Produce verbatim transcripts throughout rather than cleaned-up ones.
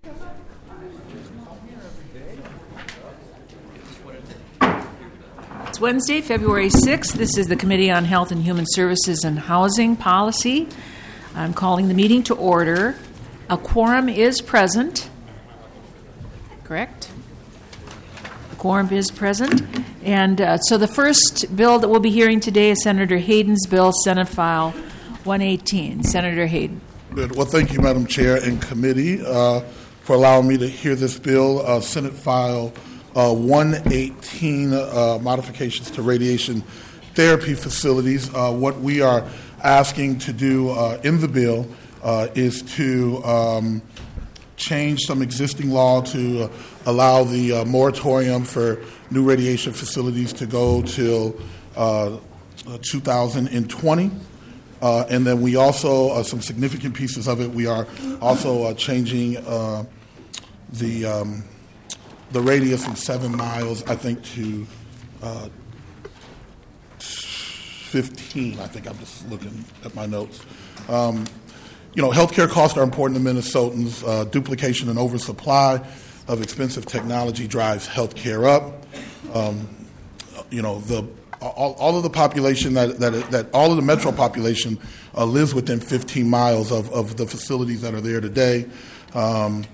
It's Wednesday, February sixth. This is the Committee on Health and Human Services and Housing Policy. I'm calling the meeting to order. A quorum is present. Correct? A quorum is present. And uh, so the first bill that we'll be hearing today is Senator Hayden's bill, Senate File one eighteen. Senator Hayden. Good. Well, thank you, Madam Chair and Committee, uh, for allowing me to hear this bill, uh, Senate File Uh, one eighteen, uh, modifications to radiation therapy facilities. Uh, what we are asking to do uh, in the bill uh, is to um, change some existing law to uh, allow the uh, moratorium for new radiation facilities to go till uh, two thousand twenty. Uh, and then we also, uh, some significant pieces of it, we are also uh, changing uh, the um, the radius from seven miles, I think, to uh, fifteen. I think I'm just looking at my notes. Um, you know, healthcare costs are important to Minnesotans. Uh, duplication and oversupply of expensive technology drives healthcare up. Um, you know, the all, all of the population that that that all of the metro population uh, lives within fifteen miles of, of the facilities that are there today. Um,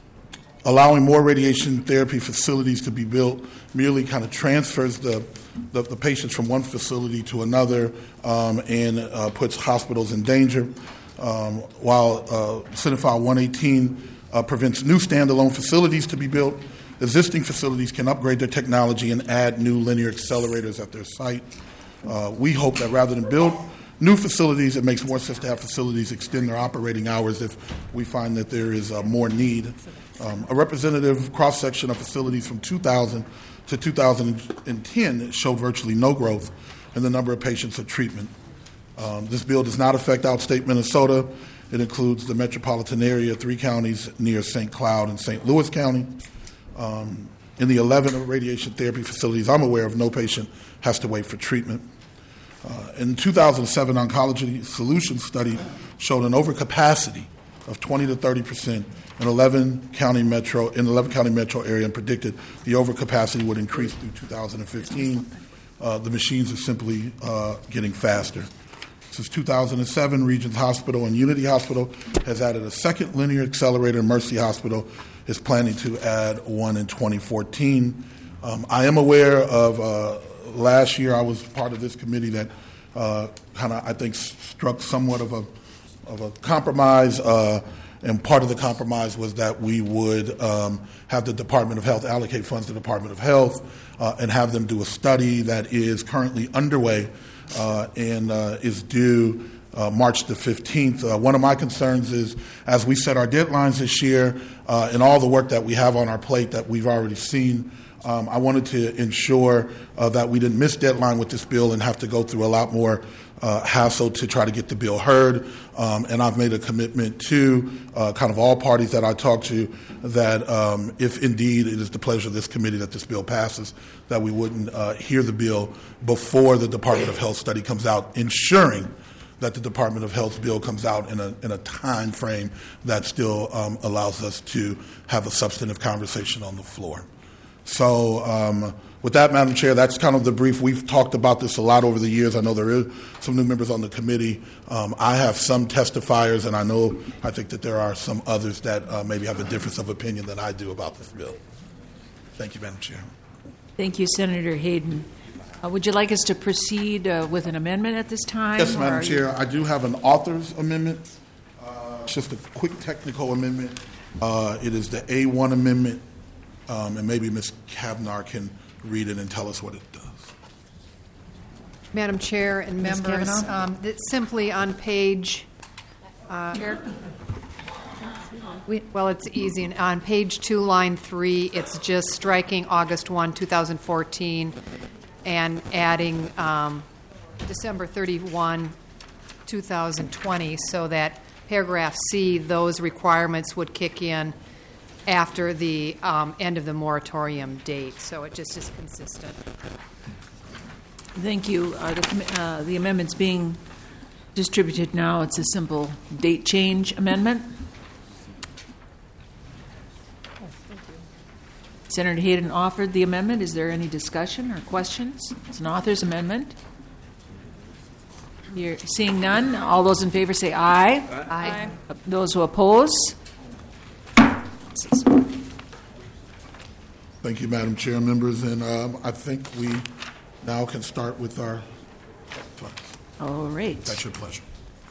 Allowing more radiation therapy facilities to be built merely kind of transfers the, the, the patients from one facility to another um, and uh, puts hospitals in danger. Um, while uh, Senate File one eighteen uh, prevents new standalone facilities to be built, existing facilities can upgrade their technology and add new linear accelerators at their site. Uh, we hope that rather than build new facilities, it makes more sense to have facilities extend their operating hours if we find that there is uh, more need. Um, a representative cross-section of facilities from two thousand to two thousand ten showed virtually no growth in the number of patients at treatment. Um, this bill does not affect outstate Minnesota. It includes the metropolitan area, three counties near Saint Cloud and Saint Louis County. Um, in the eleven radiation therapy facilities I'm aware of, no patient has to wait for treatment. Uh, in two thousand seven, Oncology Solutions study showed an overcapacity of twenty to thirty percent in eleven county metro in eleven county metro area, and predicted the overcapacity would increase through two thousand fifteen. Uh, the machines are simply uh, getting faster. Since two thousand seven, Regions Hospital and Unity Hospital has added a second linear accelerator. Mercy Hospital is planning to add one in twenty fourteen. Um, I am aware of uh, last year I was part of this committee that uh, kind of I think struck somewhat of a of a compromise. Uh, And part of the compromise was that we would um, have the Department of Health allocate funds to the Department of Health uh, and have them do a study that is currently underway uh, and uh, is due uh, March the fifteenth. Uh, one of my concerns is, as we set our deadlines this year uh, and all the work that we have on our plate that we've already seen, um, I wanted to ensure uh, that we didn't miss deadline with this bill and have to go through a lot more Uh, hassle to try to get the bill heard, um, and I've made a commitment to uh, kind of all parties that I talk to that um, if indeed it is the pleasure of this committee that this bill passes, that we wouldn't uh, hear the bill before the Department of Health study comes out, ensuring that the Department of Health bill comes out in a in a time frame that still um, allows us to have a substantive conversation on the floor. So um, with that, Madam Chair, that's kind of the brief. We've talked about this a lot over the years. I know there is some new members on the committee. Um, I have some testifiers, and I know I think that there are some others that uh, maybe have a difference of opinion than I do about this bill. Thank you, Madam Chair. Thank you, Senator Hayden. Uh, would you like us to proceed uh, with an amendment at this time? Yes, Madam Chair. You... I do have an author's amendment. Uh, it's just a quick technical amendment. Uh, it is the A one amendment, um, and maybe Miz Kavnar can read it and tell us what it does. Madam Chair and Miz members, um, it's simply on page. Uh, we, well, it's easy. On page two, line three, it's just striking August first, twenty fourteen, and adding um, December thirty-first, twenty twenty, so that paragraph C, those requirements would kick in after the um, end of the moratorium date. So it just is consistent. Thank you. Uh, the, uh, the amendment's being distributed now. It's a simple date change amendment. Senator Hayden offered the amendment. Is there any discussion or questions? It's an author's amendment. You're seeing none. All those in favor say aye. Aye. Those who oppose? Thank you, Madam Chair, members, and um, I think we now can start with our funds. All right. That's your pleasure.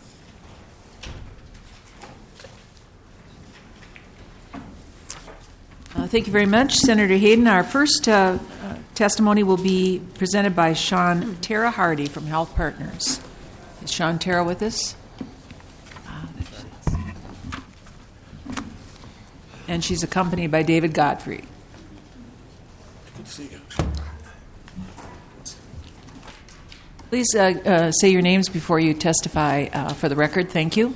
Uh, thank you very much, Senator Hayden. Our first uh, uh, testimony will be presented by Sean Tara Hardy from Health Partners. Is Sean Tara with us? And she's accompanied by David Godfrey. Good to see you. Please uh, uh, say your names before you testify uh, for the record. Thank you.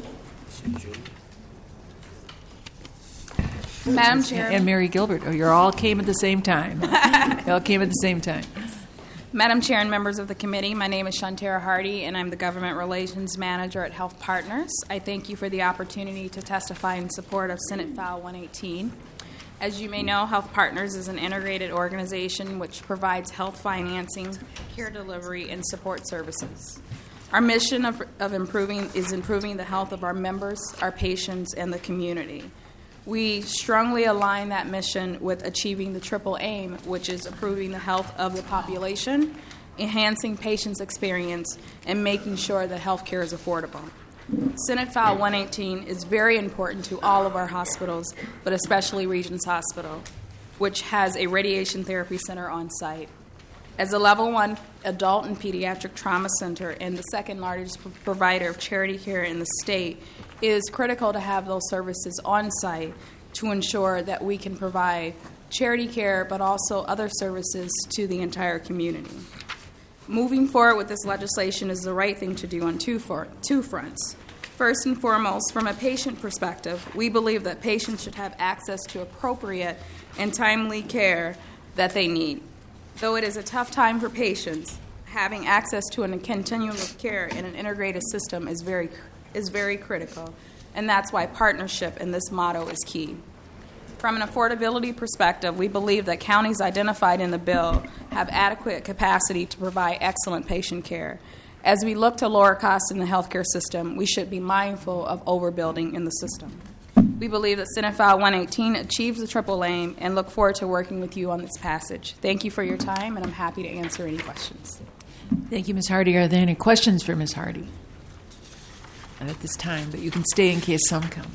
Madam Chair. And Mary Gilbert. Oh, you all came at the same time. You all came at the same time. Madam Chair and members of the committee, my name is Shantara Hardy, and I'm the Government Relations Manager at Health Partners. I thank you for the opportunity to testify in support of Senate File one eighteen. As you may know, Health Partners is an integrated organization which provides health financing, care delivery, and support services. Our mission of, of improving is improving the health of our members, our patients, and the community. We strongly align that mission with achieving the triple aim, which is improving the health of the population, enhancing patients' experience, and making sure that health care is affordable. Senate File one eighteen is very important to all of our hospitals, but especially Regents Hospital, which has a radiation therapy center on site. As a level one adult and pediatric trauma center and the second largest provider of charity care in the state, it is critical to have those services on site to ensure that we can provide charity care but also other services to the entire community. Moving forward with this legislation is the right thing to do on two, for, two fronts. First and foremost, from a patient perspective, we believe that patients should have access to appropriate and timely care that they need. Though it is a tough time for patients, having access to a continuum of care in an integrated system is very, is very critical, and that's why partnership in this motto is key. From an affordability perspective, we believe that counties identified in the bill have adequate capacity to provide excellent patient care. As we look to lower costs in the healthcare system, we should be mindful of overbuilding in the system. We believe that Senate File one eighteen achieves the triple aim and look forward to working with you on this passage. Thank you for your time, and I'm happy to answer any questions. Thank you, Miz Hardy. Are there any questions for Miz Hardy? Not at this time, but you can stay in case some come.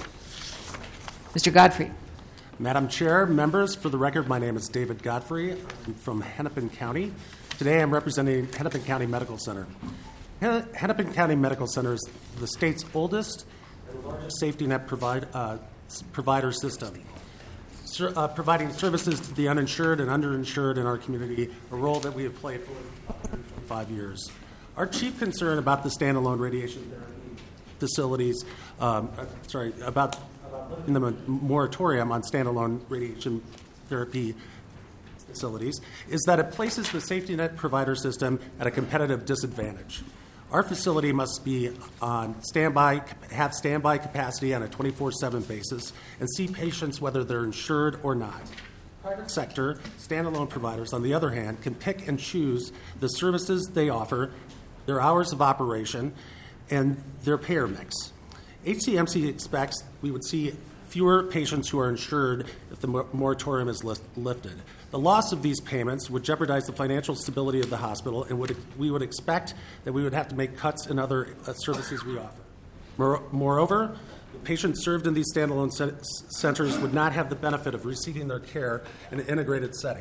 Mister Godfrey. Madam Chair, members, for the record, my name is David Godfrey. I'm from Hennepin County. Today I'm representing Hennepin County Medical Center. Hennepin County Medical Center is the state's oldest and largest safety net provide, uh, provider system, Ser, uh, providing services to the uninsured and underinsured in our community, a role that we have played for five years. Our chief concern about the standalone radiation therapy facilities, um, uh, sorry, about, about lifting the moratorium on standalone radiation therapy facilities, is that it places the safety net provider system at a competitive disadvantage. Our facility must be on standby, have standby capacity on a twenty-four seven basis and see patients whether they're insured or not. Private sector standalone providers, on the other hand, can pick and choose the services they offer, their hours of operation, and their payer mix. H C M C expects we would see fewer patients who are insured if the moratorium is lifted. The loss of these payments would jeopardize the financial stability of the hospital, and would, we would expect that we would have to make cuts in other uh, services we offer. Moreover, the patients served in these standalone centers would not have the benefit of receiving their care in an integrated setting.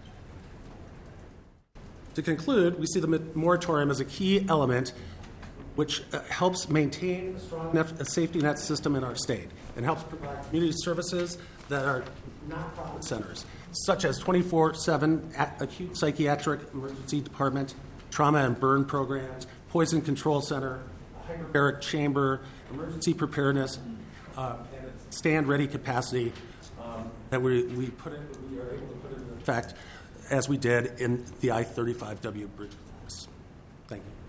To conclude, we see the moratorium as a key element which uh, helps maintain a strong net, a safety net system in our state and helps provide community services that are not-profit centers, such as twenty-four seven acute psychiatric emergency department, trauma and burn programs, poison control center, hyperbaric chamber, emergency preparedness, uh, and a stand-ready capacity um, that we, we put in, we are able to put into effect as we did in the I thirty-five W bridge. Thank you.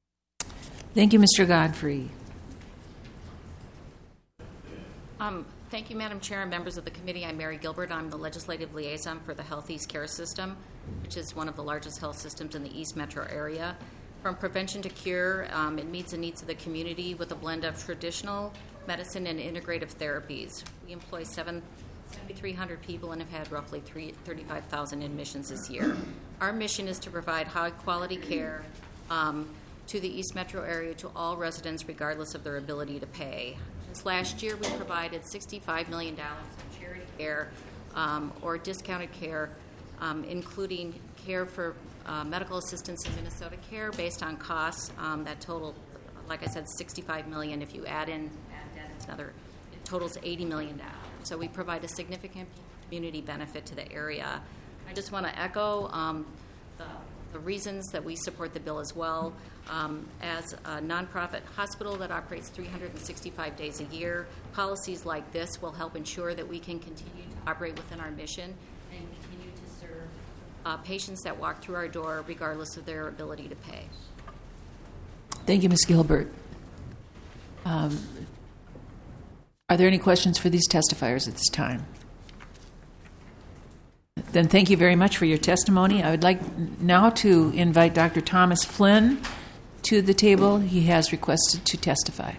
Thank you, Mister Godfrey. Um, Thank you, Madam Chair and members of the committee. I'm Mary Gilbert. I'm the legislative liaison for the Health East Care System, which is one of the largest health systems in the East Metro area. From prevention to cure, um, it meets the needs of the community with a blend of traditional medicine and integrative therapies. We employ seven thousand three hundred people and have had roughly thirty-five thousand admissions this year. Our mission is to provide high-quality care um, to the East Metro area to all residents regardless of their ability to pay. This last year, we provided sixty-five million dollars in charity care um, or discounted care, um, including care for uh, medical assistance in Minnesota Care based on costs um, that total, like I said, sixty-five million dollars. If you add in, add that, it's another, it totals eighty million dollars. So we provide a significant community benefit to the area. I just want to echo um, the, the reasons that we support the bill as well. Um, as a nonprofit hospital that operates three hundred sixty-five days a year, policies like this will help ensure that we can continue to operate within our mission and continue to serve uh, patients that walk through our door regardless of their ability to pay. Thank you, Miz Gilbert. Um, are there any questions for these testifiers at this time? Then thank you very much for your testimony. I would like now to invite Doctor Thomas Flynn to the table. He has requested to testify.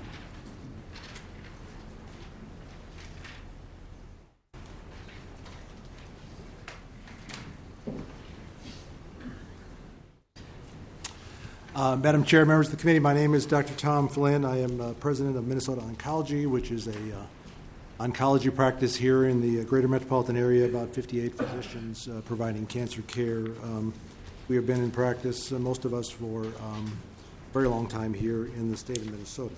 Uh, Madam Chair, members of the committee, my name is Doctor Tom Flynn. I am uh, president of Minnesota Oncology, which is a uh, oncology practice here in the greater metropolitan area, about fifty-eight physicians uh, providing cancer care. Um, we have been in practice, uh, most of us, for um, a very long time here in the state of Minnesota.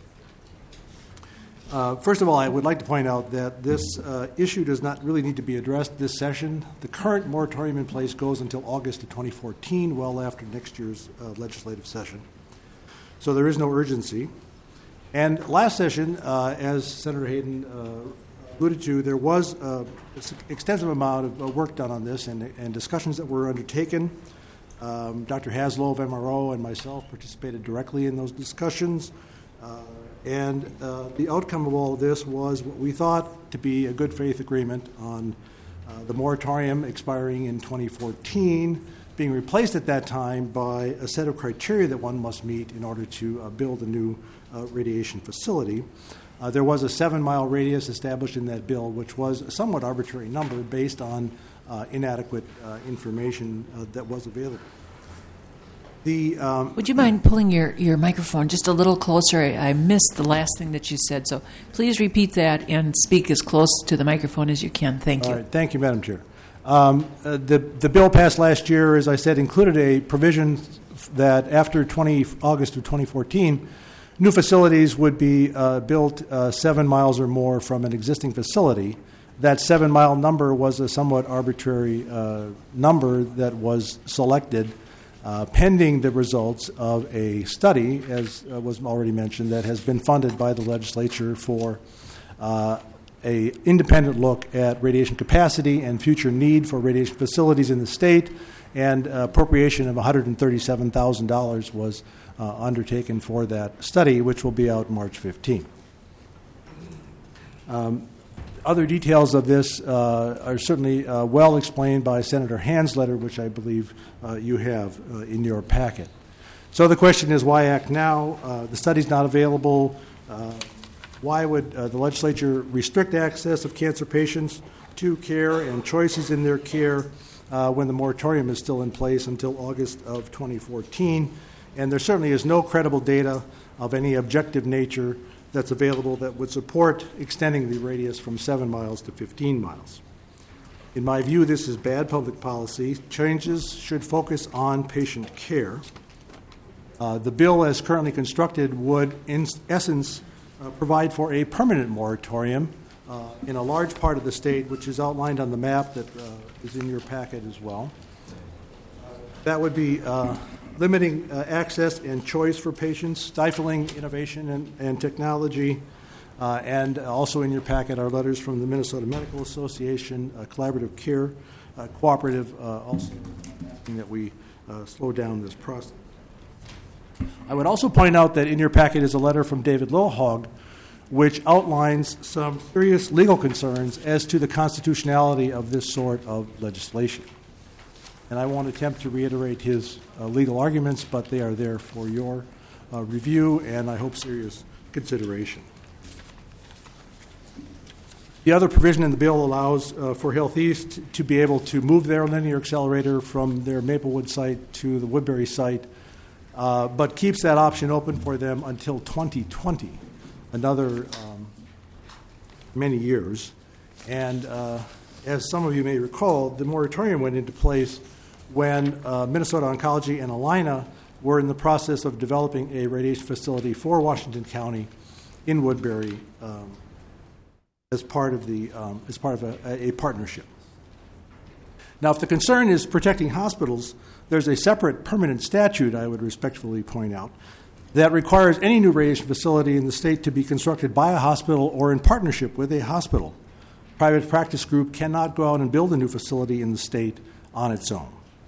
Uh, first of all, I would like to point out that this uh, issue does not really need to be addressed this session. The current moratorium in place goes until August of twenty fourteen, well after next year's uh, legislative session. So there is no urgency. And last session, uh, as Senator Hayden uh, alluded to, there was uh, an extensive amount of uh, work done on this and, and discussions that were undertaken. Um, Doctor Haslow of M R O and myself participated directly in those discussions. Uh, and uh, the outcome of all of this was what we thought to be a good faith agreement on uh, the moratorium expiring in twenty fourteen, being replaced at that time by a set of criteria that one must meet in order to uh, build a new uh, radiation facility. Uh, there was a seven-mile radius established in that bill, which was a somewhat arbitrary number based on uh, inadequate uh, information uh, that was available. The, um, Would you mind pulling your, your microphone just a little closer? I, I missed the last thing that you said, so please repeat that and speak as close to the microphone as you can. Thank you. All right. Thank you, Madam Chair. Um, uh, the, the bill passed last year, as I said, included a provision that after twenty, August of twenty fourteen, new facilities would be uh, built uh, seven miles or more from an existing facility. That seven-mile number was a somewhat arbitrary uh, number that was selected uh, pending the results of a study, as uh, was already mentioned, that has been funded by the legislature for uh, a independent look at radiation capacity and future need for radiation facilities in the state, and uh, appropriation of one hundred thirty-seven thousand dollars was uh, undertaken for that study, which will be out March fifteenth. Um, other details of this uh, are certainly uh, well explained by Senator Hand's letter, which I believe uh, you have uh, in your packet. So the question is, why act now? Uh, the study's not available. Uh, Why would uh, the legislature restrict access of cancer patients to care and choices in their care uh, when the moratorium is still in place until August of twenty fourteen? And there certainly is no credible data of any objective nature that's available that would support extending the radius from seven miles to fifteen miles. In my view, this is bad public policy. Changes should focus on patient care. Uh, the bill as currently constructed would, in essence, Uh, provide for a permanent moratorium uh, in a large part of the state, which is outlined on the map that uh, is in your packet as well. That would be uh, limiting uh, access and choice for patients, stifling innovation and, and technology, uh, and also in your packet are letters from the Minnesota Medical Association, uh, Collaborative Care uh, Cooperative, uh, also asking that we uh, slow down this process. I would also point out that in your packet is a letter from David Lilhog, which outlines some serious legal concerns as to the constitutionality of this sort of legislation. And I won't attempt to reiterate his uh, legal arguments, but they are there for your uh, review and I hope serious consideration. The other provision in the bill allows uh, for Health East to be able to move their linear accelerator from their Maplewood site to the Woodbury site, uh, but keeps that option open for them until twenty twenty, another um, many years. And uh, as some of you may recall, the moratorium went into place when uh, Minnesota Oncology and Allina were in the process of developing a radiation facility for Washington County in Woodbury um, as part of the um, as part of a, a partnership. Now, if the concern is protecting hospitals, there's a separate permanent statute, I would respectfully point out, that requires any new radiation facility in the state to be constructed by a hospital or in partnership with a hospital. Private practice group cannot go out and build a new facility in the state on its own.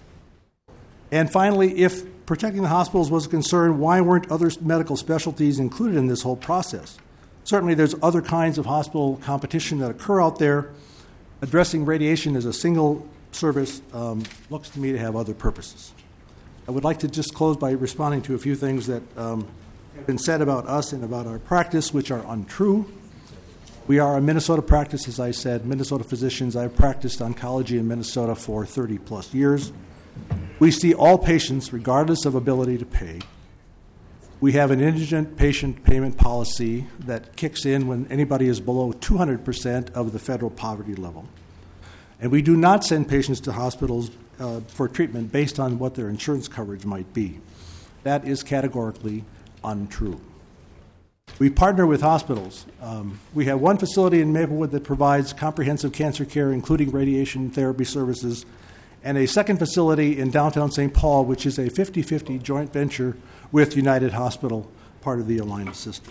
And finally, if protecting the hospitals was a concern, why weren't other medical specialties included in this whole process? Certainly there's other kinds of hospital competition that occur out there. Addressing radiation as a single service um, looks to me to have other purposes. I would like to just close by responding to a few things that um, have been said about us and about our practice, which are untrue. We are a Minnesota practice, as I said, Minnesota physicians. I've practiced oncology in Minnesota for thirty plus years. We see all patients regardless of ability to pay. We have an indigent patient payment policy that kicks in when anybody is below two hundred percent of the federal poverty level. And we do not send patients to hospitals uh, for treatment based on what their insurance coverage might be. That is categorically untrue. We partner with hospitals. Um, we have one facility in Maplewood that provides comprehensive cancer care, including radiation therapy services, and a second facility in downtown Saint Paul, which is a fifty-fifty joint venture with United Hospital, part of the Allina system.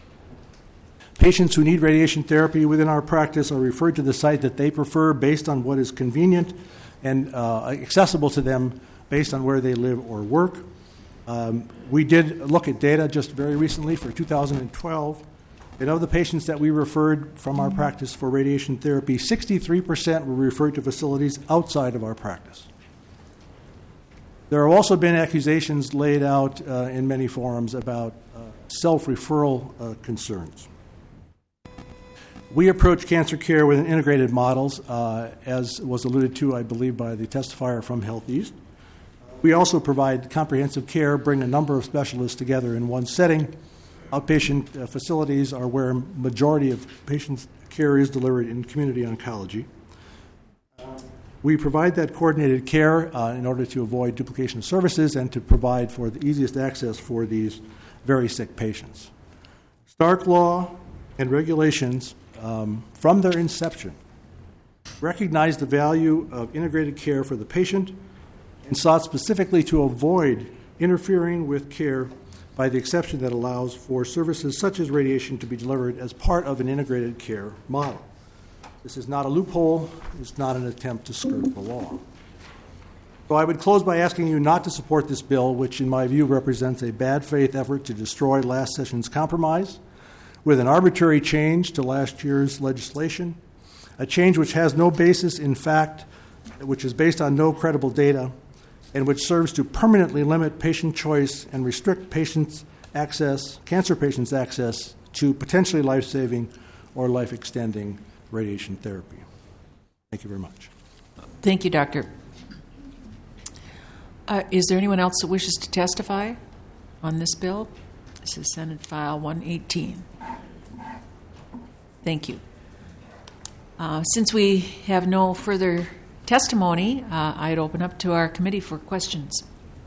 Patients who need radiation therapy within our practice are referred to the site that they prefer based on what is convenient and uh, accessible to them based on where they live or work. Um, we did look at data just very recently for two thousand twelve, and of the patients that we referred from our practice for radiation therapy, sixty-three percent were referred to facilities outside of our practice. There have also been accusations laid out uh, in many forums about uh, self-referral uh, concerns. We approach cancer care with an integrated models, uh, as was alluded to, I believe, by the testifier from Health East. We also provide comprehensive care, bring a number of specialists together in one setting. Outpatient uh, facilities are where a majority of patient care is delivered in community oncology. We provide that coordinated care uh, in order to avoid duplication of services and to provide for the easiest access for these very sick patients. Stark law and regulations um, from their inception recognize the value of integrated care for the patient and sought specifically to avoid interfering with care by the exception that allows for services such as radiation to be delivered as part of an integrated care model. This is not a loophole. It's not an attempt to skirt the law. So I would close by asking you not to support this bill, which in my view represents a bad faith effort to destroy last session's compromise with an arbitrary change to last year's legislation, a change which has no basis in fact, which is based on no credible data, and which serves to permanently limit patient choice and restrict patients' access, cancer patients' access to potentially life-saving or life-extending radiation therapy. Thank you very much. Thank you, Doctor. Uh, is there anyone else that wishes to testify on this bill? This is Senate File one eighteen. Thank you. Uh, since we have no further testimony, uh, I'd open up to our committee for questions.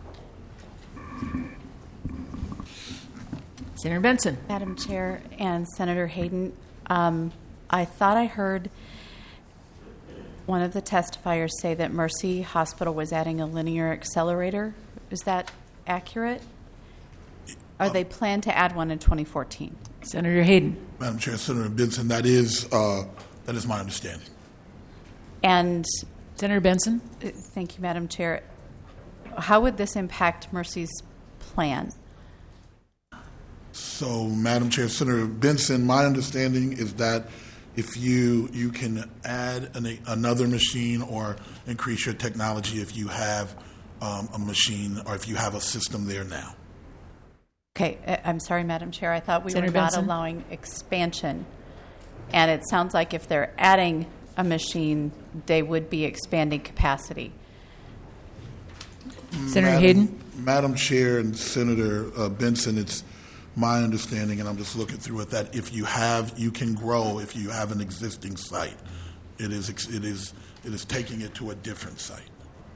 Senator Benson. Madam Chair and Senator Hayden, um, I thought I heard one of the testifiers say that Mercy Hospital was adding a linear accelerator. Is that accurate? Or they plan to add one in twenty fourteen? Senator Hayden. Madam Chair, Senator Benson, that is uh, that is my understanding. And Senator Benson. Uh, thank you, Madam Chair. How would this impact Mercy's plan? So, Madam Chair, Senator Benson, my understanding is that if you you can add an, another machine or increase your technology if you have um, a machine or if you have a system there now. Okay, I- I'm sorry, Madam Chair. I thought we Senator were not Benson? allowing expansion. And it sounds like if they're adding a machine, they would be expanding capacity. Senator Madam, Hayden? Madam Chair and Senator uh, Benson, it's my understanding, and I'm just looking through it, that if you have, you can grow if you have an existing site. It is, ex- it is, it is taking it to a different site.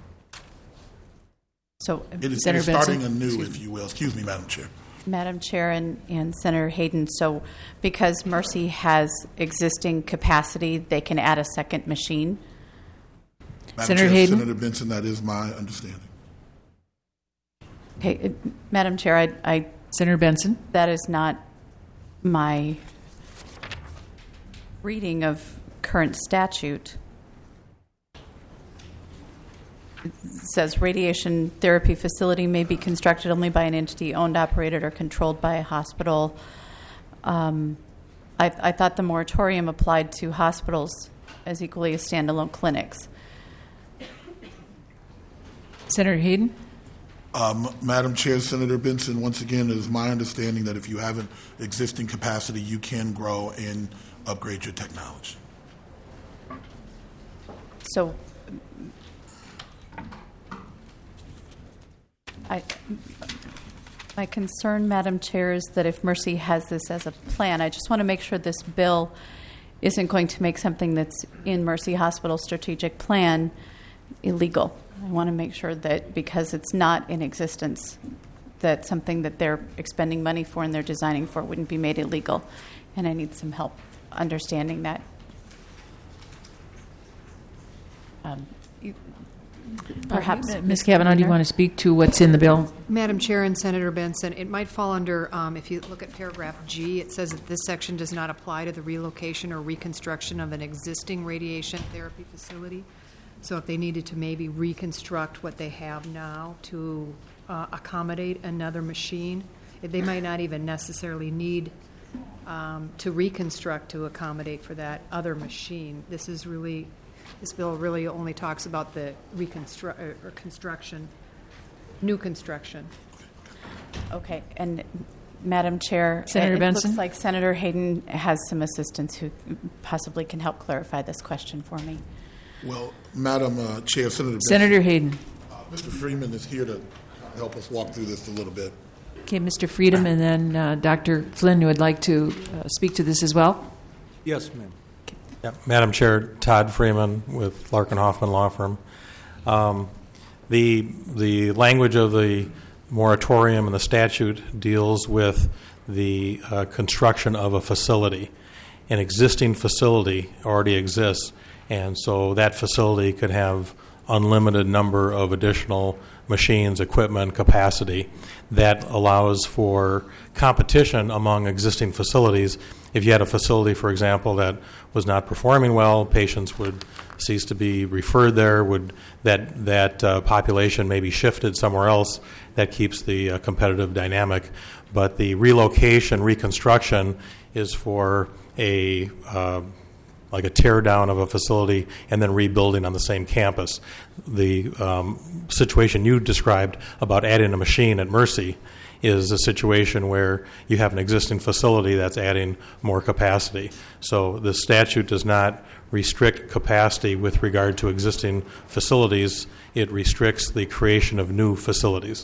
So, It is, it Senator is starting Benson? anew, if you will. Excuse me, Madam Chair. Madam Chair and, and Senator Hayden, so because Mercy has existing capacity, they can add a second machine? Madam Senator Chair, Hayden? Senator Benson, that is my understanding. Okay, uh, Madam Chair, I, I Senator Benson? that is not my reading of current statute. It says radiation therapy facility may be constructed only by an entity owned, operated, or controlled by a hospital. Um, I, I thought the moratorium applied to hospitals as equally as standalone clinics. Senator Hayden? Um, Madam Chair, Senator Benson, once again, it is my understanding that if you have an existing capacity, you can grow and upgrade your technology. So, I, my concern, Madam Chair, is that if Mercy has this as a plan, I just want to make sure this bill isn't going to make something that's in Mercy Hospital's strategic plan illegal. I want to make sure that because it's not in existence, that something that they're expending money for and they're designing for wouldn't be made illegal. And I need some help understanding that. Um, you- Perhaps, Uh, Miz Kavanaugh, do you want to speak to what's in the bill? Madam Chair and Senator Benson, it might fall under, um, if you look at paragraph G, it says that this section does not apply to the relocation or reconstruction of an existing radiation therapy facility. So if they needed to maybe reconstruct what they have now to uh, accommodate another machine, they might not even necessarily need um, to reconstruct to accommodate for that other machine. This is really, this bill really only talks about the reconstruct or construction, new construction. Okay, and Madam Chair, Senator it Benson? looks like Senator Hayden has some assistants who possibly can help clarify this question for me. Well, Madam uh, Chair, Senator Benson, Senator Hayden. uh, Mister Freeman is here to help us walk through this a little bit. Okay, Mister Freedom, and then uh, Doctor Flynn, who would like to uh, speak to this as well. Yes, ma'am. Yeah, Madam Chair, Todd Freeman with Larkin Hoffman Law Firm. Um, the the language of the moratorium and the statute deals with the uh, construction of a facility. An existing facility already exists, and so that facility could have unlimited number of additional machines, equipment, capacity that allows for competition among existing facilities. If you had a facility, for example, that was not performing well, patients would cease to be referred there, would that that uh, population may be shifted somewhere else. That keeps the uh, competitive dynamic. But the relocation, reconstruction is for a uh, like a tear down of a facility and then rebuilding on the same campus. The um, situation you described about adding a machine at Mercy is a situation where you have an existing facility that's adding more capacity. So the statute does not restrict capacity with regard to existing facilities. It restricts the creation of new facilities.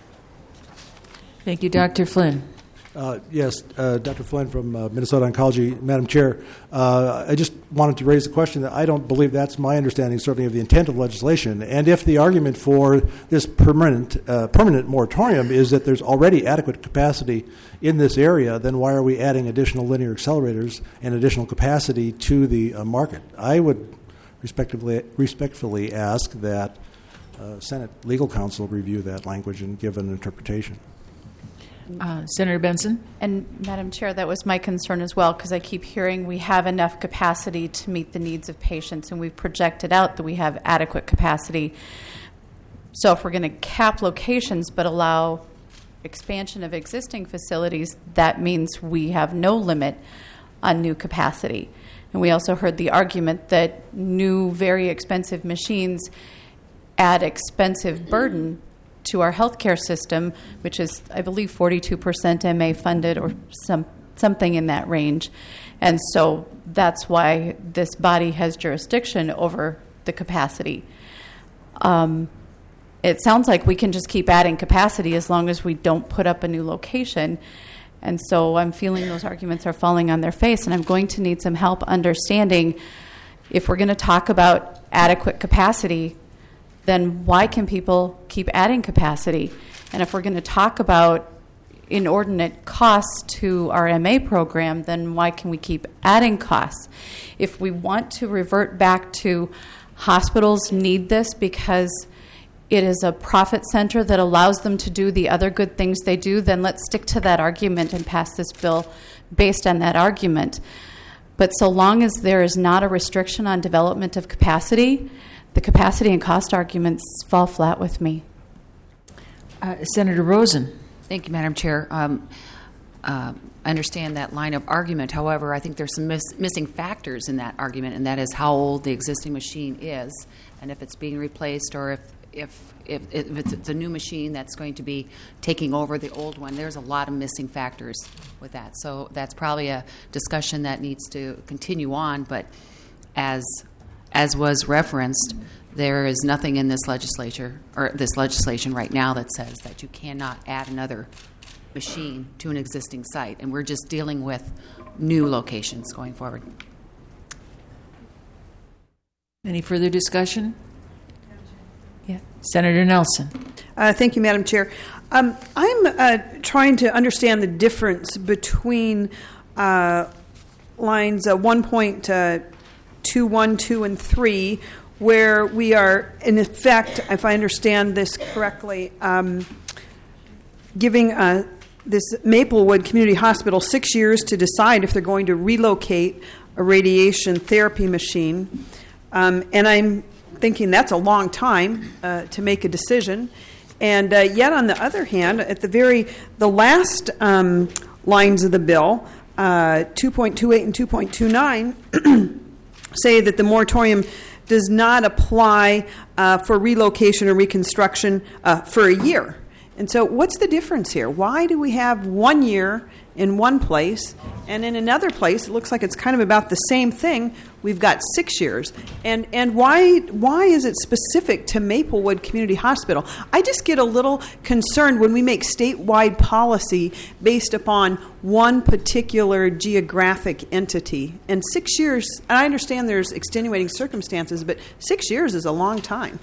Thank you, Doctor Flynn. Uh, yes, uh, Doctor Flynn from uh, Minnesota Oncology. Madam Chair, uh, I just wanted to raise a question that I don't believe that's my understanding, certainly, of the intent of legislation. And if the argument for this permanent uh, permanent moratorium is that there's already adequate capacity in this area, then why are we adding additional linear accelerators and additional capacity to the uh, market? I would respectively, respectfully ask that uh, Senate Legal Counsel review that language and give an interpretation. Uh, Senator Benson? And Madam Chair, that was my concern as well, because I keep hearing we have enough capacity to meet the needs of patients, and we've projected out that we have adequate capacity. So if we're going to cap locations but allow expansion of existing facilities, that means we have no limit on new capacity. And we also heard the argument that new, very expensive machines add expensive burden to our healthcare system, which is, I believe, forty-two percent M A funded or some something in that range. And so that's why this body has jurisdiction over the capacity. Um, it sounds like we can just keep adding capacity as long as we don't put up a new location. And so I'm feeling those arguments are falling on their face, and I'm going to need some help understanding if we're going to talk about adequate capacity, then why can people keep adding capacity? And if we're going to talk about inordinate costs to our M A program, then why can we keep adding costs? If we want to revert back to hospitals need this because it is a profit center that allows them to do the other good things they do, then let's stick to that argument and pass this bill based on that argument. But so long as there is not a restriction on development of capacity, the capacity and cost arguments fall flat with me. Uh, Senator Rosen. Thank you, Madam Chair. Um, uh, I understand that line of argument. However, I think there's some miss- missing factors in that argument, and that is how old the existing machine is, and if it's being replaced, or if if if, if it's, it's a new machine that's going to be taking over the old one. There's a lot of missing factors with that. So that's probably a discussion that needs to continue on. But as as was referenced, there is nothing in this legislature or this legislation right now that says that you cannot add another machine to an existing site, and we're just dealing with new locations going forward. Any further discussion? Yeah, Senator Nelson. Uh, thank you, Madam Chair. Um, I'm uh, trying to understand the difference between uh, lines uh, one point two one, two, and three, where we are, in effect, if I understand this correctly, um, giving uh, this Maplewood Community Hospital six years to decide if they're going to relocate a radiation therapy machine. Um, and I'm thinking that's a long time uh, to make a decision. And uh, yet, on the other hand, at the very, the last um, lines of the bill, uh, two point two eight and two point two nine, say that the moratorium does not apply uh, for relocation or reconstruction uh, for a year. And so what's the difference here? Why do we have one year in one place, and in another place, it looks like it's kind of about the same thing, we've got six years. And and why why is it specific to Maplewood Community Hospital? I just get a little concerned when we make statewide policy based upon one particular geographic entity. And six years, and I understand there's extenuating circumstances, but six years is a long time.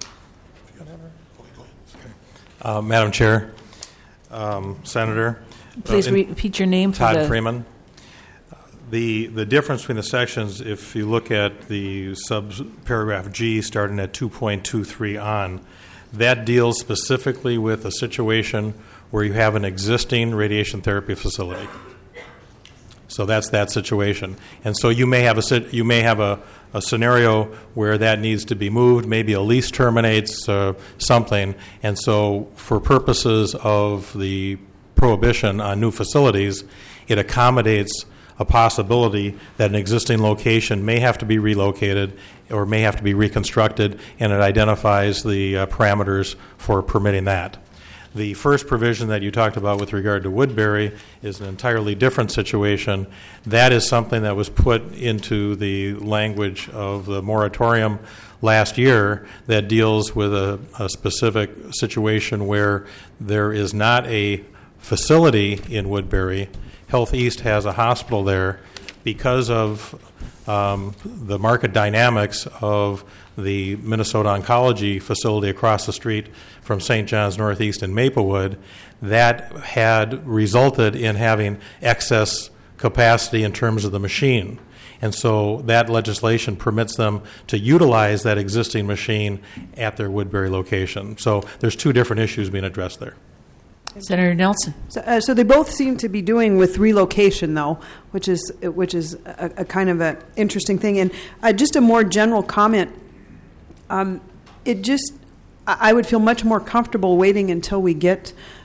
Uh, Madam Chair, um, Senator. Please uh, repeat your name for Todd the... Freeman. The the difference between the sections, if you look at the sub-paragraph G starting at two point two three on, that deals specifically with a situation where you have an existing radiation therapy facility. So that's that situation. And so you may have a you may have a, a scenario where that needs to be moved, maybe a lease terminates uh, something, and so for purposes of the prohibition on new facilities, it accommodates a possibility that an existing location may have to be relocated or may have to be reconstructed, and it identifies the uh, parameters for permitting that. The first provision that you talked about with regard to Woodbury is an entirely different situation. That is something that was put into the language of the moratorium last year that deals with a, a specific situation where there is not a facility in Woodbury. Health East has a hospital there. Because of um, the market dynamics of the Minnesota Oncology facility across the street from Saint John's Northeast in Maplewood, that had resulted in having excess capacity in terms of the machine. And so that legislation permits them to utilize that existing machine at their Woodbury location. So there's two different issues being addressed there. Senator Nelson. So, uh, so they both seem to be doing with relocation, though, which is which is a, a kind of an interesting thing. And uh, just a more general comment. Um, it just, I would feel much more comfortable waiting until we get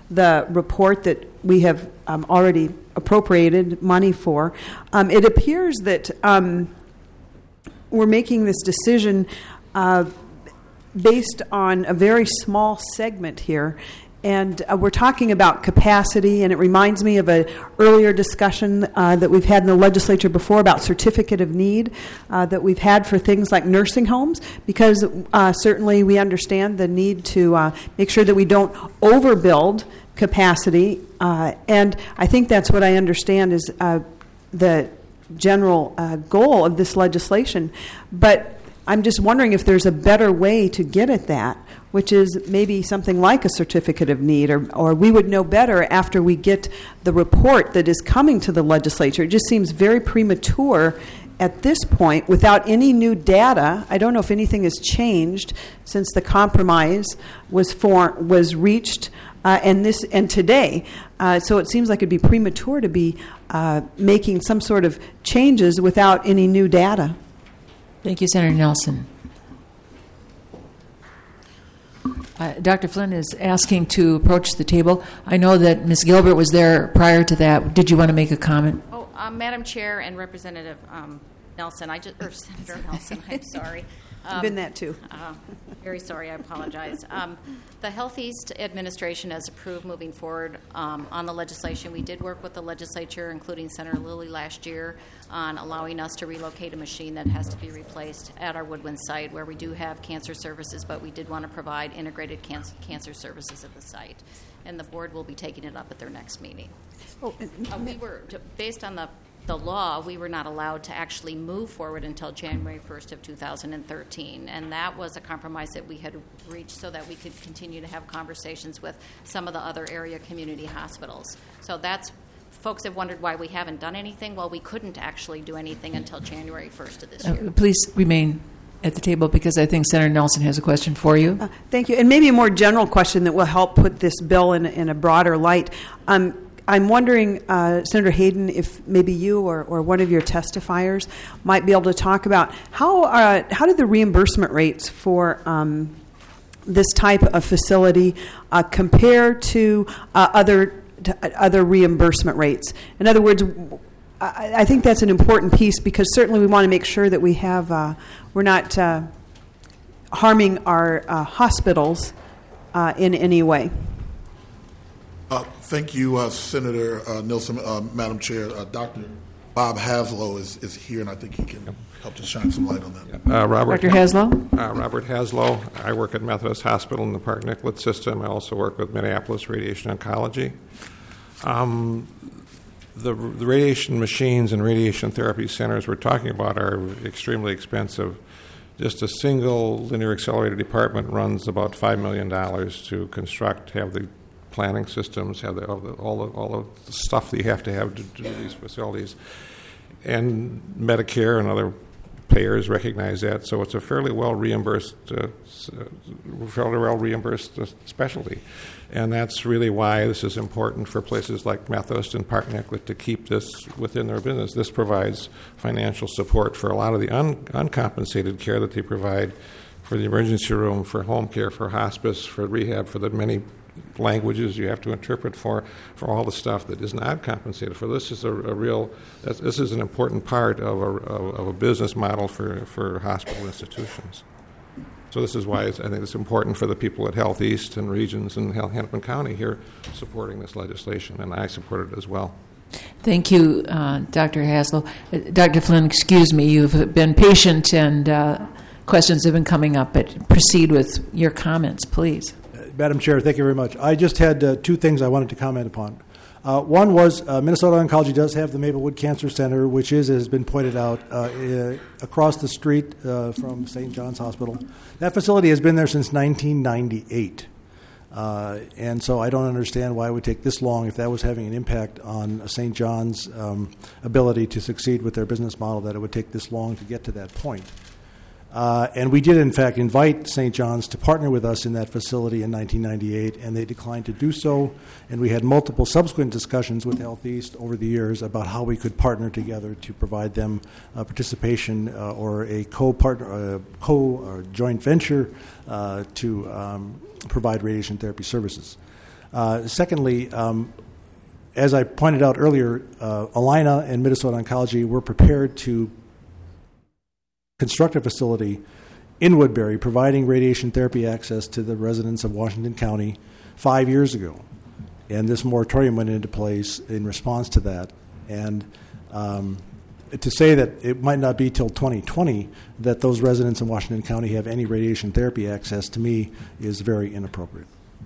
the report that we have um, already appropriated money for, um, it appears that um, we're making this decision uh, based on a very small segment here. And uh, we're talking about capacity, and it reminds me of an earlier discussion uh, that we've had in the legislature before about certificate of need uh, that we've had for things like nursing homes, because uh, certainly we understand the need to uh, make sure that we don't overbuild capacity. Uh, and I think that's what I understand is uh, the general uh, goal of this legislation. But I'm just wondering if there's a better way to get at that, which is maybe something like a certificate of need, or, or we would know better after we get the report that is coming to the legislature. It just seems very premature at this point without any new data. I don't know if anything has changed since the compromise was for, was reached uh, and this and today. Uh, so it seems like it'd be premature to be uh, making some sort of changes without any new data. Thank you, Senator Nelson. Uh, Doctor Flynn is asking to approach the table. I know that Miz Gilbert was there prior to that. Did you want to make a comment? Oh, uh, Madam Chair and Representative um, Nelson, I just or Senator Nelson, I'm sorry. Um, I've been that too. Uh, very sorry, I apologize. Um, the Health East administration has approved moving forward um, on the legislation. We did work with the legislature, including Senator Lilly last year, on allowing us to relocate a machine that has to be replaced at our Woodland site, where we do have cancer services, but we did want to provide integrated cancer, cancer services at the site. And the board will be taking it up at their next meeting. Oh, uh, we were, based on the the law, we were not allowed to actually move forward until January first of two thousand thirteen, and that was a compromise that we had reached so that we could continue to have conversations with some of the other area community hospitals. So that's, folks have wondered why we haven't done anything. Well, we couldn't actually do anything until January first of this year. Uh, please remain at the table, because I think Senator Nelson has a question for you. Uh, thank you. And maybe a more general question that will help put this bill in, in a broader light. Um, I'm wondering, uh, Senator Hayden, if maybe you or, or one of your testifiers might be able to talk about how uh, how do the reimbursement rates for um, this type of facility uh, compare to uh, other to other reimbursement rates? In other words, I, I think that's an important piece, because certainly we want to make sure that we have uh, we're not uh, harming our uh, hospitals uh, in any way. Uh, thank you, uh, Senator uh, Nelson. Uh, Madam Chair, uh, Doctor Bob Haslow is, is here, and I think he can help to shine some light on that. Uh, Robert Doctor Haslow? Uh, Robert Haslow. I work at Methodist Hospital in the Park Nicollet system. I also work with Minneapolis Radiation Oncology. Um, the, the radiation machines and radiation therapy centers we're talking about are extremely expensive. Just a single linear accelerator department runs about five million dollars to construct, have the planning systems, have the, all, the, all, the, all of the stuff that you have to have to do these facilities. And Medicare and other payers recognize that, so it's a fairly well reimbursed, uh, fairly well reimbursed uh, specialty. And that's really why this is important for places like Methodist and Park Nicollet to keep this within their business. This provides financial support for a lot of the un- uncompensated care that they provide for the emergency room, for home care, for hospice, for rehab, for the many languages you have to interpret for, for all the stuff that is not compensated for. This is a, a real, this is an important part of a, of, of a business model for, for hospital institutions. So this is why it's, I think it's important for the people at Health East and Regions and Hennepin County here supporting this legislation, and I support it as well. Thank you, uh, Doctor Haslow. Uh, Doctor Flynn, excuse me, you've been patient, and uh, questions have been coming up, but proceed with your comments, please. Madam Chair, thank you very much. I just had uh, two things I wanted to comment upon. Uh, one was uh, Minnesota Oncology does have the Maplewood Cancer Center, which is, as has been pointed out, uh, uh, across the street uh, from Saint John's Hospital. That facility has been there since nineteen ninety-eight. Uh, and so I don't understand why it would take this long if that was having an impact on Saint John's um, ability to succeed with their business model, that it would take this long to get to that point. Uh, and we did, in fact, invite Saint John's to partner with us in that facility in nineteen ninety-eight, and they declined to do so. And we had multiple subsequent discussions with Health East over the years about how we could partner together to provide them uh, participation uh, or a co-partner, uh, co or joint venture uh, to um, provide radiation therapy services. Uh, secondly, um, as I pointed out earlier, uh, Allina and Minnesota Oncology were prepared to construct a facility in Woodbury providing radiation therapy access to the residents of Washington County five years ago. And this moratorium went into place in response to that. And um, to say that it might not be till twenty twenty that those residents in Washington County have any radiation therapy access, to me, is very inappropriate.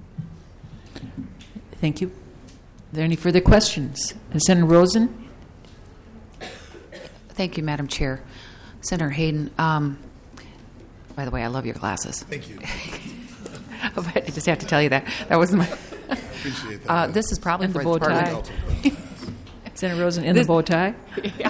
Thank you. Are there any further questions? Senator Rosen? Thank you, Madam Chair. Senator Hayden, um, by the way, I love your glasses. Thank you. I just have to tell you that. That was my... Appreciate that. Uh, this is probably And for the bow department. tie. Senator Rosen in This- the bow tie? Yeah.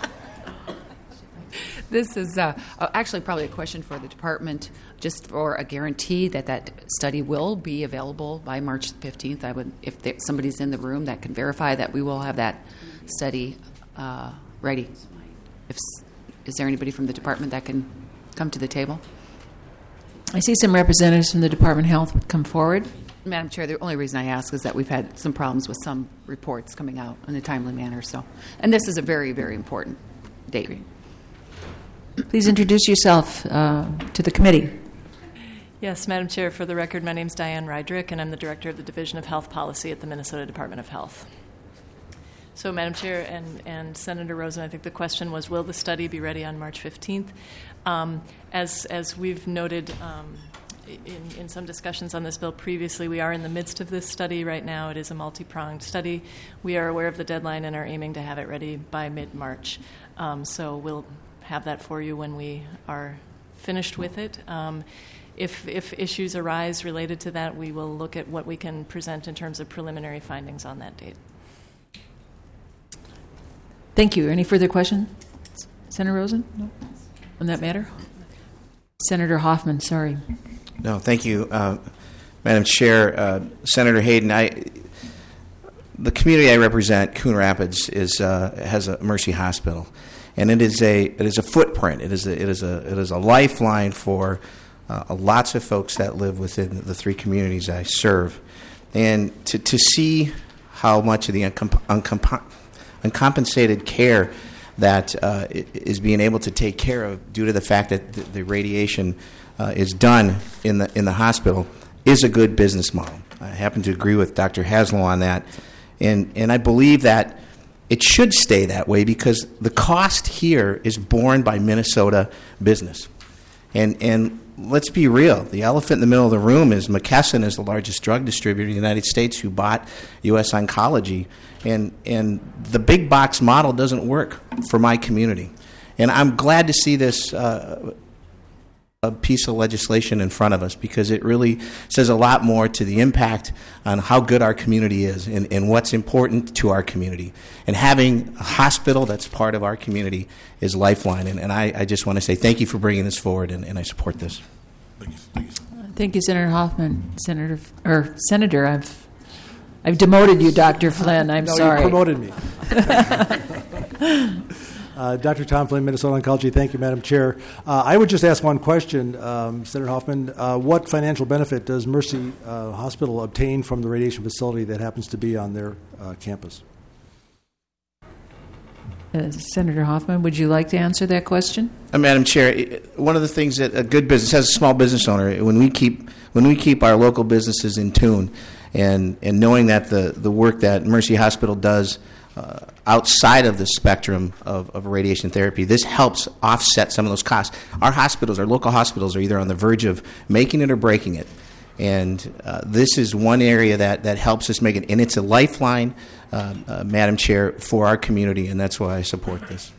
This is uh, uh, actually probably a question for the department, just for a guarantee that that study will be available by March fifteenth. I would, if there, somebody's in the room that can verify that we will have that study uh, ready. If, is there anybody from the department that can come to the table? I see some representatives from the Department of Health would come forward. Madam Chair, the only reason I ask is that we've had some problems with some reports coming out in a timely manner. So, and this is a very, very important date. Please introduce yourself uh, to the committee. Yes, Madam Chair, for the record, my name is Diane Rydrick, and I'm the Director of the Division of Health Policy at the Minnesota Department of Health. So, Madam Chair and, and Senator Rosen, I think the question was, will the study be ready on March fifteenth? Um, as, as we've noted um, in, in some discussions on this bill previously, we are in the midst of this study right now. It is a multi-pronged study. We are aware of the deadline and are aiming to have it ready by mid-March. Um, so we'll have that for you when we are finished with it. Um, if, if issues arise related to that, we will look at what we can present in terms of preliminary findings on that date. Thank you. Any further questions? Senator Rosen? No? On that matter? Senator Hoffman, sorry. No, thank you, uh, Madam Chair. Uh, Senator Hayden, I, the community I represent, Coon Rapids, is uh, has a Mercy Hospital, and it is a it is a footprint. It is a, it is a it is a lifeline for uh, lots of folks that live within the three communities I serve, and to to see how much of the uncomp- uncomp- uncompensated care that uh, is being able to take care of due to the fact that the, the radiation uh, is done in the in the hospital is a good business model. I happen to agree with Doctor Haslow on that, and and I believe that it should stay that way because the cost here is borne by Minnesota business, and and let's be real. The elephant in the middle of the room is McKesson is the largest drug distributor in the United States who bought U S Oncology. And and the big box model doesn't work for my community. And I'm glad to see this uh, a piece of legislation in front of us because it really says a lot more to the impact on how good our community is and, and what's important to our community. And having a hospital that's part of our community is lifeline. And, and I, I just want to say thank you for bringing this forward, and, and I support this. Thank you. Thank you. Thank you, Senator Hoffman. Senator, or Senator, I've I've demoted you, Doctor Flynn. I'm no, sorry. You promoted me. uh, Doctor Tom Flynn, Minnesota Oncology. Thank you, Madam Chair. Uh, I would just ask one question, um, Senator Hoffman. Uh, what financial benefit does Mercy uh, Hospital obtain from the radiation facility that happens to be on their uh, campus? Uh, Senator Hoffman, would you like to answer that question? Uh, Madam Chair, one of the things that a good business, as a small business owner, when we keep when we keep our local businesses in tune, and and knowing that the, the work that Mercy Hospital does uh, outside of the spectrum of, of radiation therapy, this helps offset some of those costs. Our hospitals, our local hospitals, are either on the verge of making it or breaking it. And uh, this is one area that, that helps us make it. And it's a lifeline, uh, uh, Madam Chair, for our community, and that's why I support this.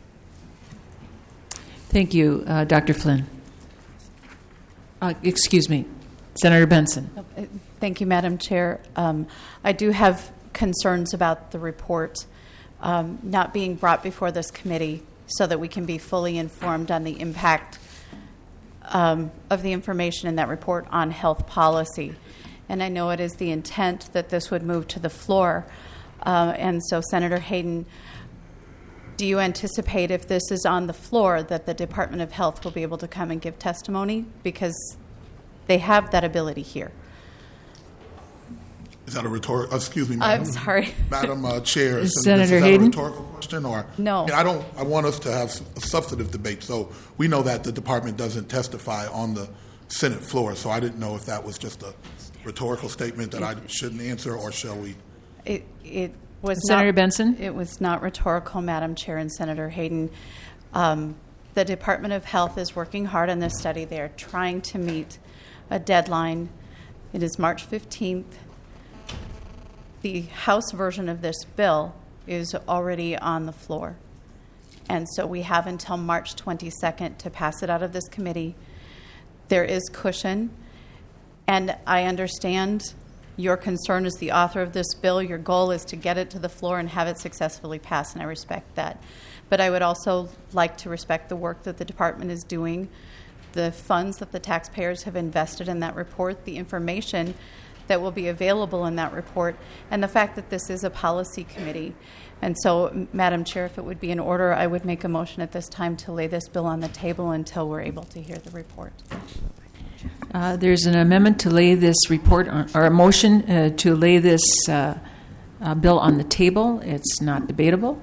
Thank you, uh, Doctor Flynn. Uh, excuse me, Senator Benson. Thank you, Madam Chair. Um, I do have concerns about the report um, not being brought before this committee so that we can be fully informed on the impact um, of the information in that report on health policy. And I know it is the intent that this would move to the floor. Uh, and so, Senator Hayden, do you anticipate if this is on the floor that the Department of Health will be able to come and give testimony? Because they have that ability here. Is that a rhetorical? Excuse me, Madam. I'm sorry, Madam uh, Chair. Is is Senator that Hayden? a rhetorical question, or No. I don't. I want us to have a substantive debate. So we know that the department doesn't testify on the Senate floor. So I didn't know if that was just a rhetorical statement that I shouldn't answer, or shall we? it, it was Senator not, Benson? It was not rhetorical, Madam Chair and Senator Hayden. Um, the Department of Health is working hard on this study. They are trying to meet a deadline. It is March fifteenth. The House version of this bill is already on the floor. And so we have until March twenty-second to pass it out of this committee. There is cushion. And I understand your concern as the author of this bill. Your goal is to get it to the floor and have it successfully passed, and I respect that. But I would also like to respect the work that the department is doing, the funds that the taxpayers have invested in that report, the information that will be available in that report, and the fact that this is a policy committee. And so, Madam Chair, if it would be in order, I would make a motion at this time to lay this bill on the table until we're able to hear the report. Uh, there's an amendment to lay this report, on, or a motion uh, to lay this uh, uh, bill on the table. It's not debatable.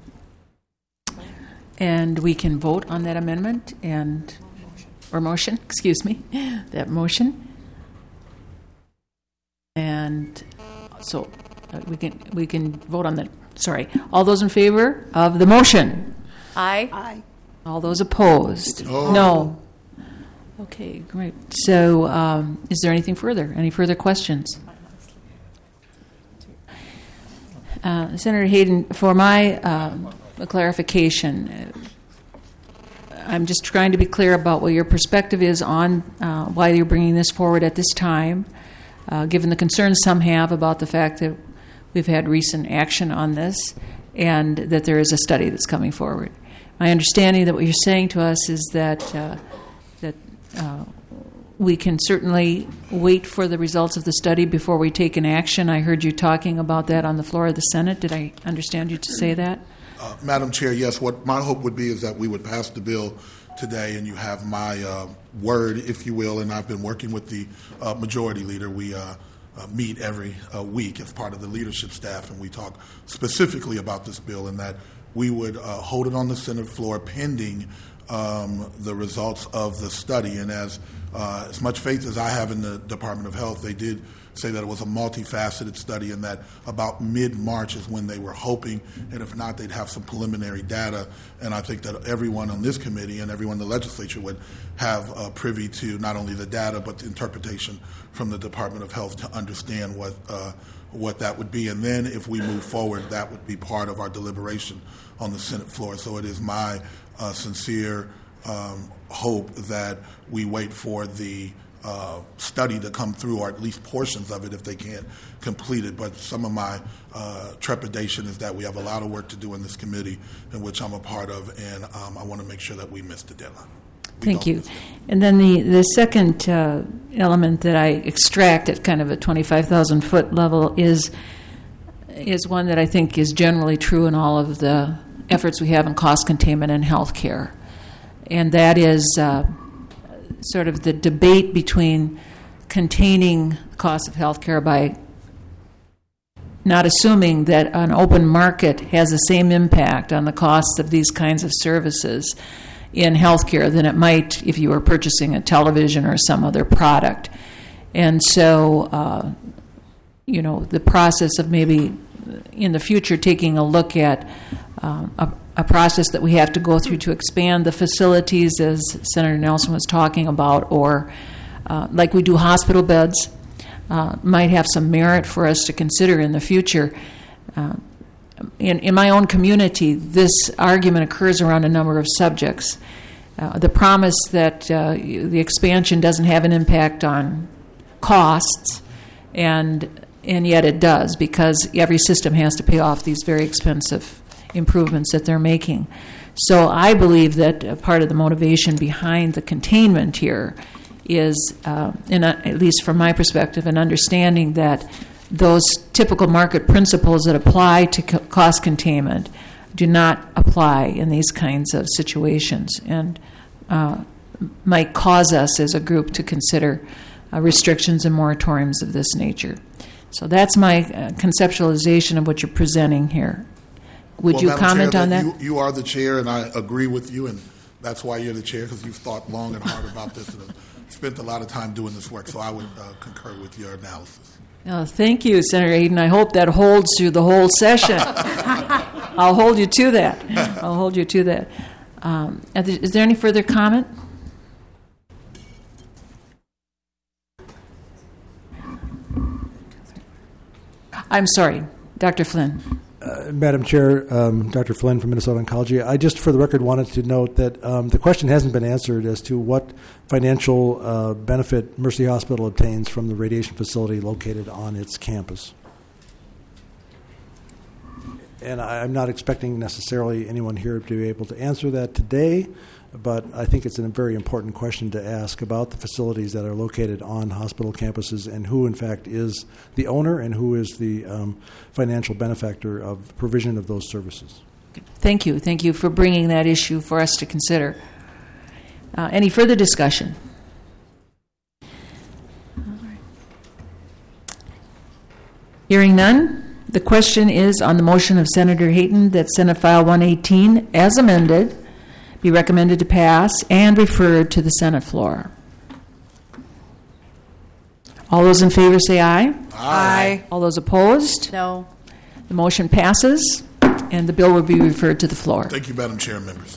And we can vote on that amendment and, or motion, excuse me, that motion. And so uh, we can we can vote on that. Sorry. All those in favor of the motion? Aye. Aye. All those opposed? No. No. Okay, great. So um, is there anything further? Any further questions? Uh, Senator Hayden, for my um, clarification, uh, I'm just trying to be clear about what your perspective is on uh, why you're bringing this forward at this time, uh, given the concerns some have about the fact that we've had recent action on this and that there is a study that's coming forward. My understanding that what you're saying to us is that uh, that uh, we can certainly wait for the results of the study before we take an action. I heard you talking about that on the floor of the Senate. Did I understand you to say that? Uh, Madam Chair, yes. What my hope would be is that we would pass the bill today, and you have my uh, word, if you will. And I've been working with the uh, majority leader. We uh, uh, meet every uh, week as part of the leadership staff, and we talk specifically about this bill, and that we would uh, hold it on the Senate floor pending um, the results of the study. And as uh, as much faith as I have in the Department of Health, they did say that it was a multifaceted study and that about mid-March is when they were hoping, and if not, they'd have some preliminary data. And I think that everyone on this committee and everyone in the legislature would have uh, privy to not only the data but the interpretation from the Department of Health to understand what uh, what that would be. And then if we move forward, that would be part of our deliberation on the Senate floor. So it is my uh, sincere um, hope that we wait for the Uh, study to come through, or at least portions of it if they can't complete it. But some of my uh, trepidation is that we have a lot of work to do in this committee, in which I'm a part of, and um, I want to make sure that we miss the deadline. We Thank you. miss the deadline. And then the, the second uh, element that I extract at kind of a twenty-five thousand foot level is is one that I think is generally true in all of the efforts we have in cost containment in healthcare, and that is uh, sort of the debate between containing the cost of healthcare by not assuming that an open market has the same impact on the costs of these kinds of services in healthcare than it might if you were purchasing a television or some other product. And so, uh, you know, the process of maybe in the future taking a look at um, a a process that we have to go through to expand the facilities, as Senator Nelson was talking about, or uh, like we do hospital beds, uh, might have some merit for us to consider in the future. Uh, in, in my own community, this argument occurs around a number of subjects. Uh, the promise that uh, the expansion doesn't have an impact on costs, and and yet it does, because every system has to pay off these very expensive improvements that they're making. So I believe that uh, part of the motivation behind the containment here is, uh, in a, at least from my perspective, an understanding that those typical market principles that apply to co- cost containment do not apply in these kinds of situations, and uh, might cause us as a group to consider uh, restrictions and moratoriums of this nature. So that's my uh, conceptualization of what you're presenting here. Would Well, you Madam comment Chair, on that? You, you are the chair, and I agree with you, and that's why you're the chair, because you've thought long and hard about this and have spent a lot of time doing this work. So I would uh, concur with your analysis. Oh, thank you, Senator Hayden. I hope that holds through the whole session. I'll hold you to that. I'll hold you to that. Um, is there any further comment? I'm sorry, Doctor Flynn. Uh, Madam Chair, um, Doctor Flynn from Minnesota Oncology. I just, for the record, wanted to note that um, the question hasn't been answered as to what financial uh, benefit Mercy Hospital obtains from the radiation facility located on its campus. And I, I'm not expecting necessarily anyone here to be able to answer that today, but I think it's a very important question to ask about the facilities that are located on hospital campuses and who, in fact, is the owner and who is the um, financial benefactor of provision of those services. Thank you. Thank you for bringing that issue for us to consider. Uh, any further discussion? Hearing none, the question is on the motion of Senator Hayden that Senate File one eighteen, as amended, be recommended to pass and referred to the Senate floor. All those in favor say aye. Aye. All those opposed? No. The motion passes, and the bill will be referred to the floor. Thank you, Madam Chair and members.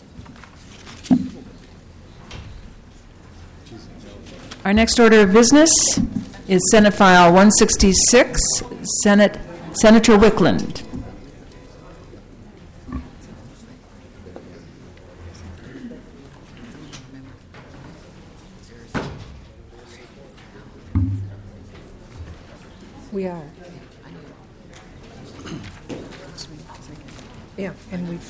Our next order of business is Senate File one sixty-six, Senate Senator Wickland. We are. Yeah, and we've.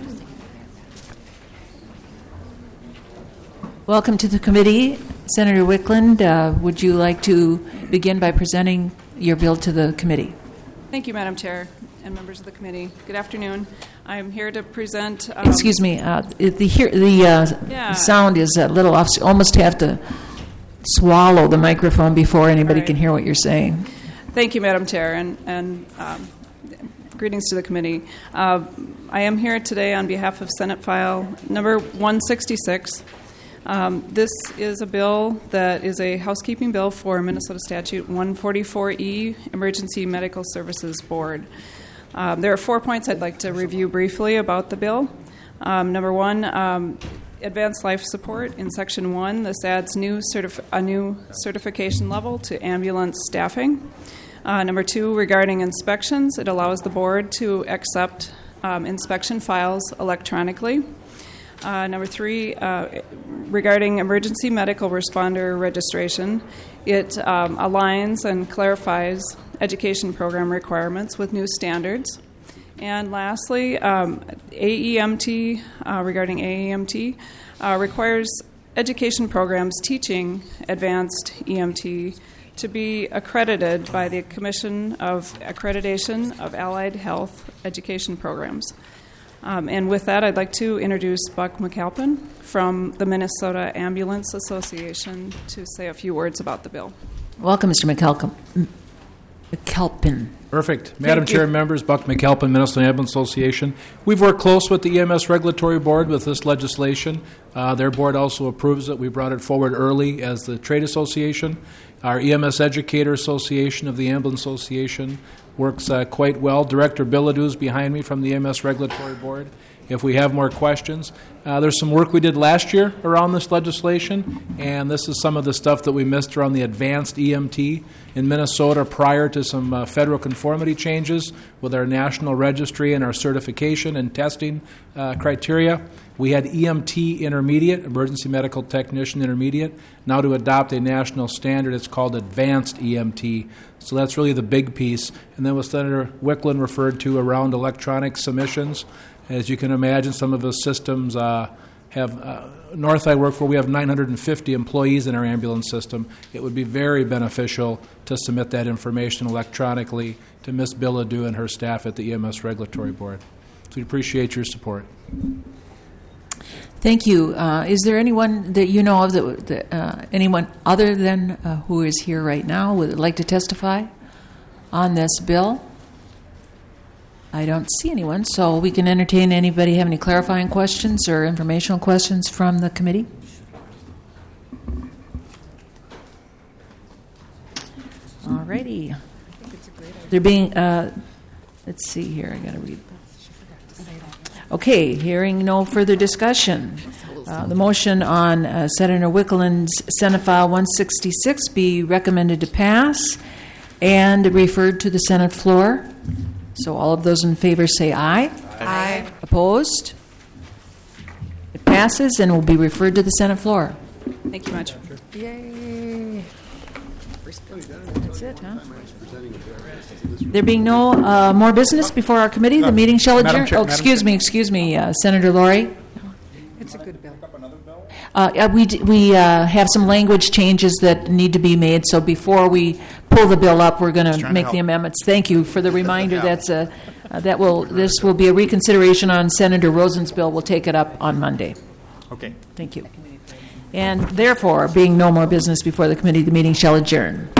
Welcome to the committee. Senator Wickland, uh, would you like to begin by presenting your bill to the committee? Thank you, Madam Chair and members of the committee. Good afternoon. I'm here to present... Um, Excuse me. Uh, the hear, the uh, yeah. sound is a little off. So almost have to swallow the microphone before anybody right. can hear what you're saying. Thank you, Madam Chair, and, and um, greetings to the committee. Uh, I am here today on behalf of Senate File number one sixty-six. Um, this is a bill that is a housekeeping bill for Minnesota Statute one forty-four E, Emergency Medical Services Board. Um, there are four points I'd like to review briefly about the bill. Um, number one, um, advanced life support. In Section one, this adds new certif- a new certification level to ambulance staffing. Uh, number two, regarding inspections, it allows the board to accept um, inspection files electronically. Uh, number three, uh, regarding emergency medical responder registration, it um, aligns and clarifies education program requirements with new standards. And lastly, um, A E M T, uh, regarding A E M T, uh, requires education programs teaching advanced E M T to be accredited by the Commission of Accreditation of Allied Health Education Programs. Um, and with that, I'd like to introduce Buck McAlpin from the Minnesota Ambulance Association to say a few words about the bill. Welcome, Mister McAlpin. McAlpin. Perfect. Madam Thank Chair you. and members, Buck McAlpin, Minnesota Ambulance Association. We've worked close with the E M S Regulatory Board with this legislation. Uh, their board also approves it. We brought it forward early as the trade association. Our E M S Educator Association of the Ambulance Association works uh, quite well. Director Bilodeau is behind me from the E M S Regulatory Board. If we have more questions, uh, there's some work we did last year around this legislation, and this is some of the stuff that we missed around the advanced E M T in Minnesota prior to some uh, federal conformity changes with our national registry and our certification and testing uh, criteria. We had E M T Intermediate, Emergency Medical Technician Intermediate. Now to adopt a national standard, it's called Advanced E M T. So that's really the big piece. And then what Senator Wickland referred to around electronic submissions. As you can imagine, some of the systems uh, have, uh, North I work for, we have nine hundred fifty employees in our ambulance system. It would be very beneficial to submit that information electronically to Miz Bilodeau and her staff at the E M S Regulatory Board. So we appreciate your support. Thank you. Uh, is there anyone that you know of, that, that uh, anyone other than uh, who is here right now would like to testify? on this bill? I don't see anyone, so we can entertain anybody have any clarifying questions or informational questions from the committee? All righty. There being, uh, let's see here, I got to read. Okay, hearing no further discussion. Uh, the motion on uh, Senator Wickland's Senate File one sixty-six be recommended to pass and referred to the Senate floor. So all of those in favor say aye. Aye. Opposed? It passes and will be referred to the Senate floor. Thank you much. Yay. That's it, huh? There being no uh, more business before our committee, the meeting shall adjourn. Oh, excuse me, excuse me, uh, Senator Laurie. It's a good bill. Uh, we d- we uh, have some language changes that need to be made, so before we pull the bill up, we're going to make the amendments. Thank you for the reminder. That's a uh, that will this will be a reconsideration on Senator Rosen's bill. We'll take it up on Monday. Okay. Thank you. And therefore, being no more business before the committee, the meeting shall adjourn.